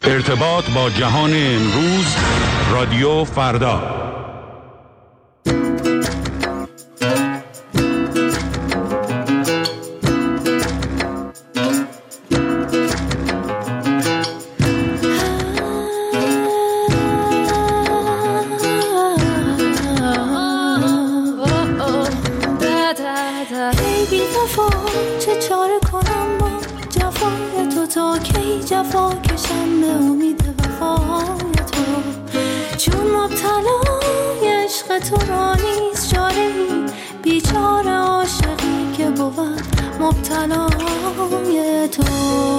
ارتباط با جهان امروز، رادیو فردا. جفا کشم به امید وفای تو، چون مبتلای عشق تو را نیست چاره‌ای، بیچاره عاشقی که بود مبتلای تو.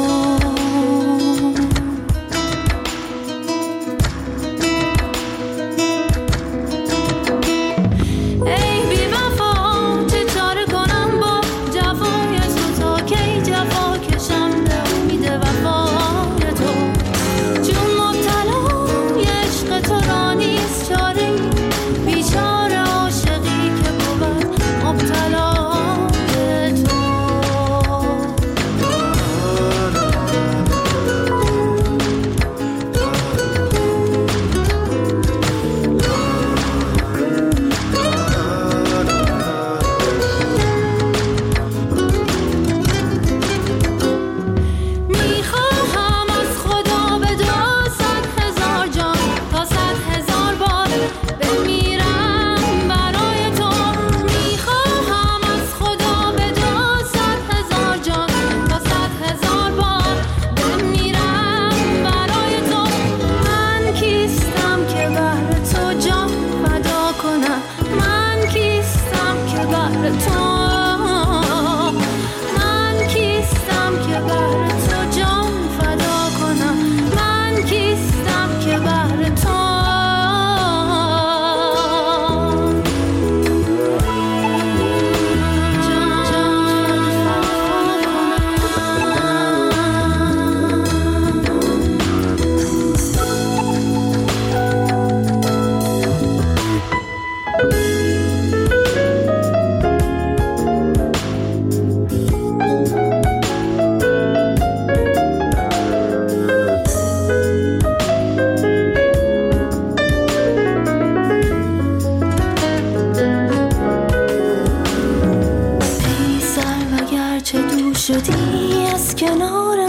شدی از کنار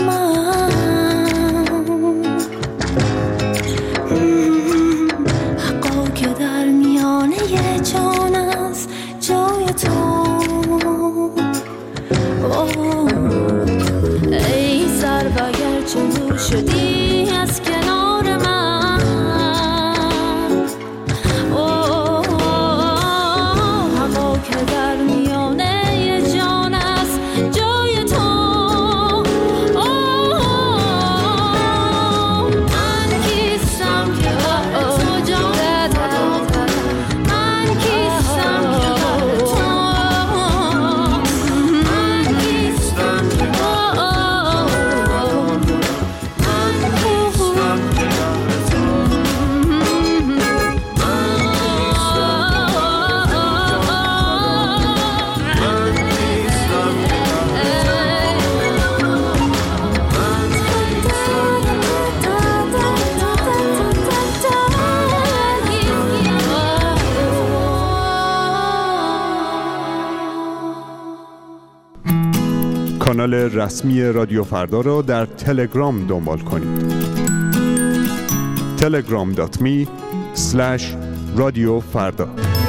من، حقا که در میانه جان است جای تو. ای سر و گرچه دور شدی از کنار من، حقا که در میانه جان است جای تو. من کیستم که بر تو جان فدا، من کیستم که بر تو، من کیستم که کانال رسمی رادیو فردا را در تلگرام دنبال کنید. telegram.me/رادیوفردا.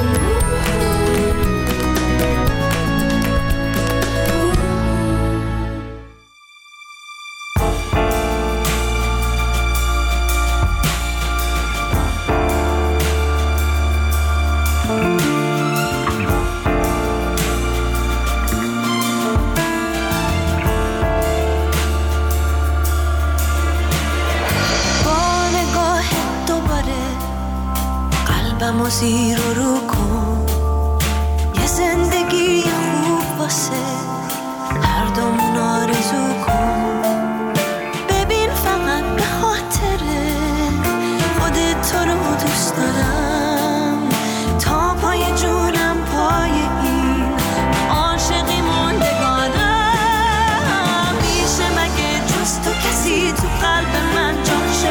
قلبمو زیر و رو کن، یه زندگی خوب واسه هر دومون آرزو کن. ببین فقط به خاطر خودت تو رو دوست دارم، تا پای جونم پای این عاشقی موندگارم. میشه مگه جز تو کسی تو قلب من جاشه؟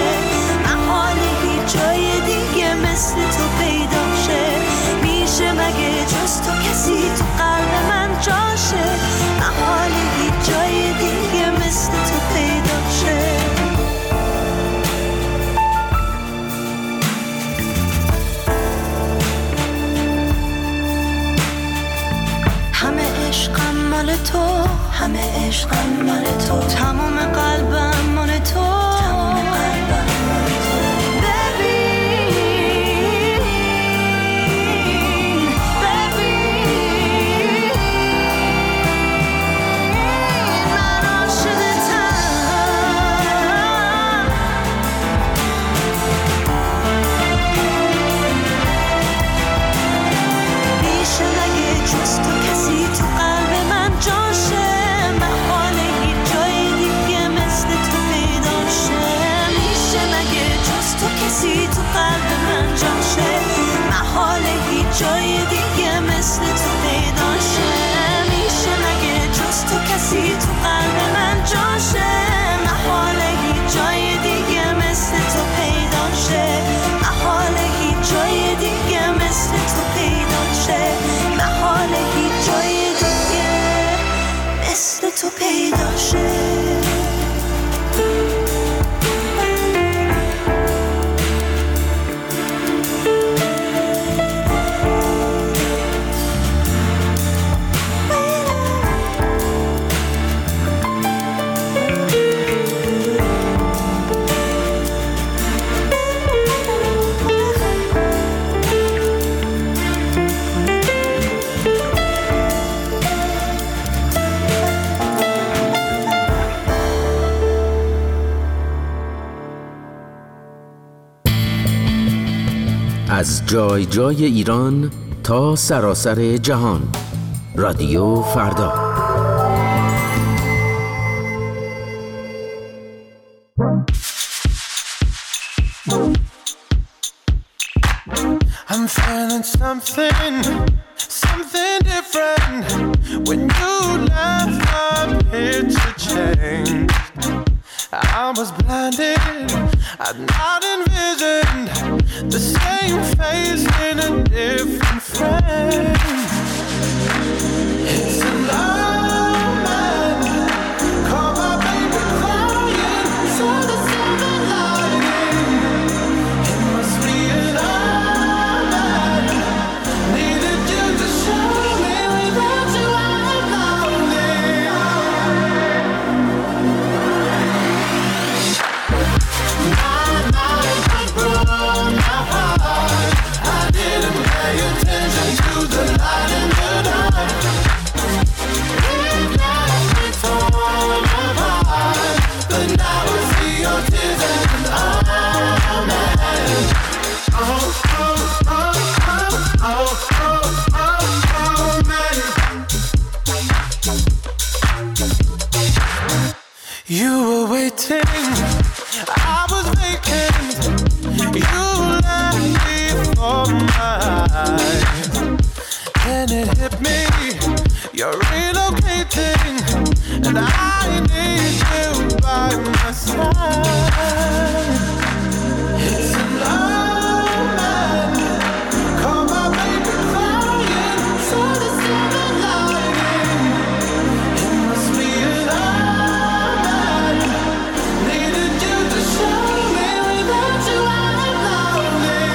از جای جای ایران تا سراسر جهان. رادیو فردا. I'm feeling something different. When you left, my picture changed. I was blinded, I'd not envisioned the same face in a different frame. It's a love man, call my baby crying, saw the silver lining. It must be a love man, needed you to show me without you I'm lonely. My mind was broken, my heart, I didn't pay attention to the light in the dark. It left me torn apart, but now I see your tears and I'm mad. Oh, oh, oh, oh, oh, oh, oh, man. You were waiting, I was vacant. You left me for mine. Then it hit me, you're relocating, and I need you by my side. It's a love man, call my baby crying, saw the silver lining. It must be a love man, needed you to show me without you I'm lonely.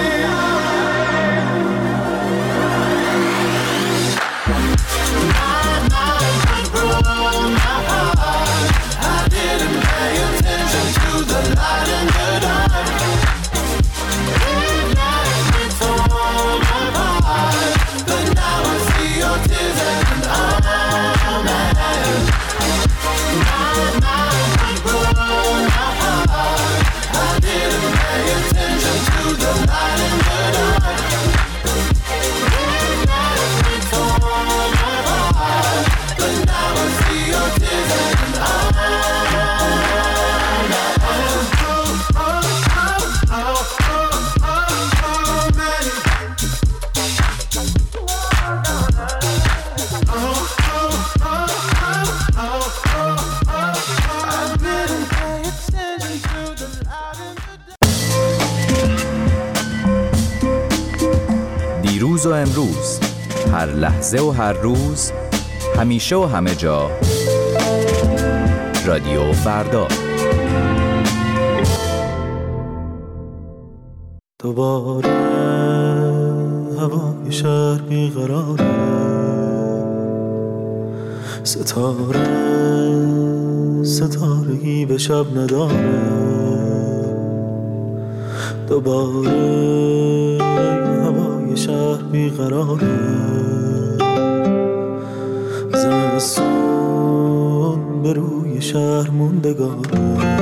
My mind was broken, my heart, I didn't pay attention to the light in the dark. It left me torn apart, but now I see your tears and I'm mad. My mind was broken, my heart, I didn't pay attention to the light in the dark. It left me torn apart, but now I see your tears and I'm mad. Oh, oh, oh, oh, oh, oh, man. Oh, oh, oh, oh, oh, oh, I didn't pay attention to the light in the دیروز و امروز، هر لحظه و هر روز، همیشه و همه جا. رادیو فردا. دوباره هوای شهر بیقراره، ستارگی به شب نداره. دوباره هوای شهر بیقراره، زمستون به روی شهر موندگاره.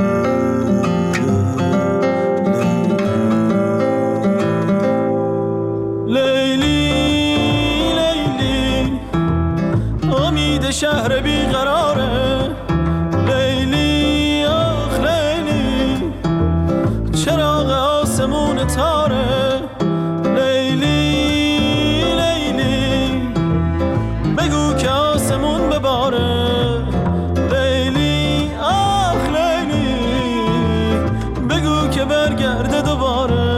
شهر بیقراره، لیلی آخ لیلی، چراغ آسمون تاره. لیلی لیلی، بگو که آسمون بباره. لیلی آخ لیلی، بگو که برگرده دوباره.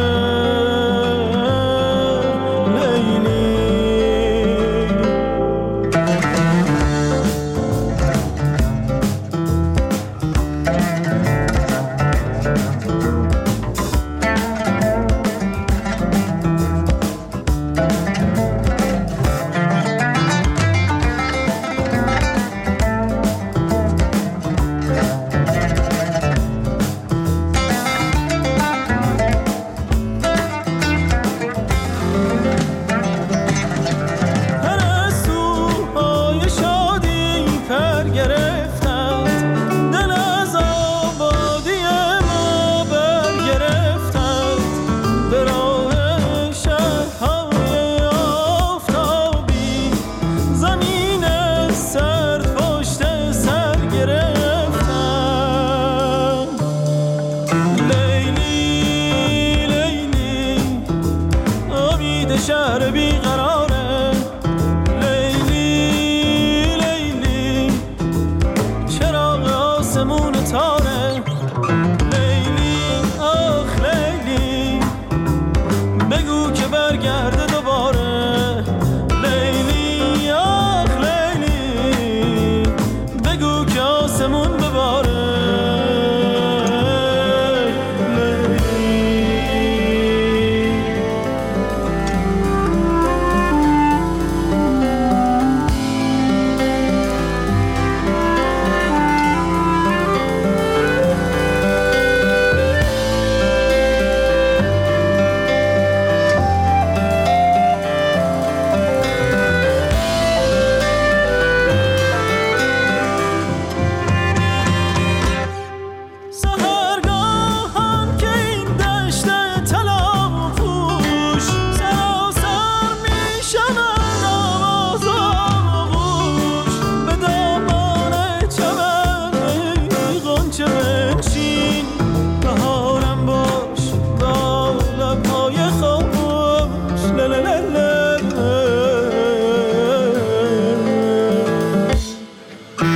سحرگاهان که این دشت طلا پوش سراسر می شود آواز آغوش به دامان چمن ای غنچه بنشین بهارم باش با لبهای خاموش للللل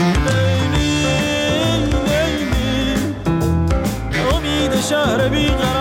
شهر بیقرار